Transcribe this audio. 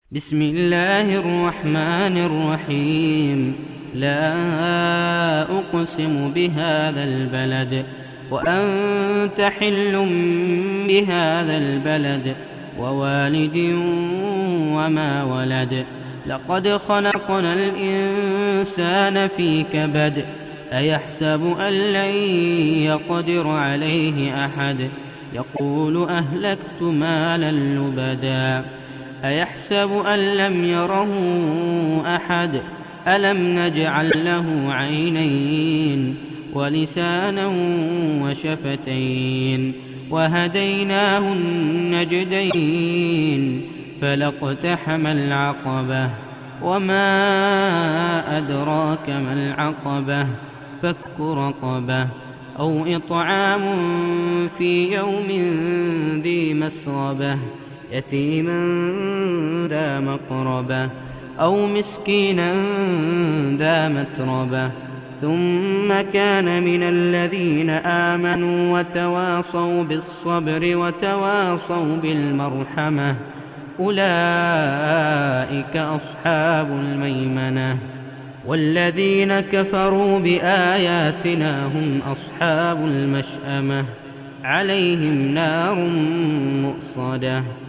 بسم الله الرحمن الرحيم. لا أقسم بهذا البلد وأنت حل بهذا البلد ووالد وما ولد. لقد خلقنا الإنسان في كبد. أيحسب أن لن يقدر عليه أحد. يقول أهلكت مالا لبدا. أيحسب أن لم يره أحد. ألم نجعل له عينين ولسانا وشفتين وهديناه النجدين فلاقتحم العقبة وما أدراك ما العقبة فك رقبة أو إطعام في يوم ذي مسغبة يتيما ذا مقربة أو مسكينا ذا متربة ثم كان من الذين آمنوا وتواصوا بالصبر وتواصوا بالمرحمة أولئك أصحاب الميمنة. والذين كفروا بآياتنا هم أصحاب المشأمة عليهم نار مؤصدة.